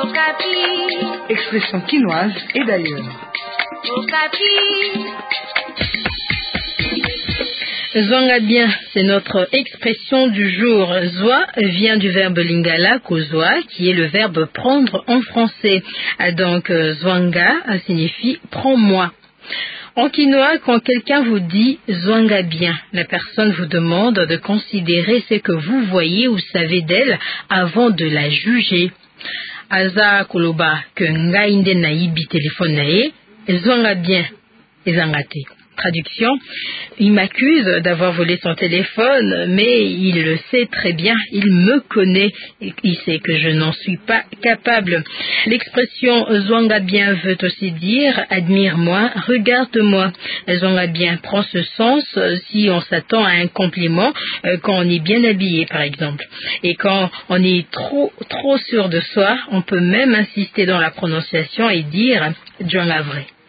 Expression quinoise et d'ailleurs. Zwanga bien, c'est notre expression du jour. Zwa vient du verbe lingala kozwa, qui est le verbe prendre en français. Donc zwanga signifie prends-moi. En quinois, quand quelqu'un vous dit zwanga bien, la personne vous demande de considérer ce que vous voyez ou savez d'elle avant de la juger. Aza koloba que ngainde naibi téléphone nae, zwanga bien, ezangate. Traduction, il m'accuse d'avoir volé son téléphone, mais il le sait très bien, il me connaît, il sait que je n'en suis pas capable. L'expression zwanga bien veut aussi dire admire-moi, regarde-moi. Zwanga bien prend ce sens si on s'attend à un compliment quand on est bien habillé par exemple. Et quand on est trop sûr de soi, on peut même insister dans la prononciation et dire zwanga vrai.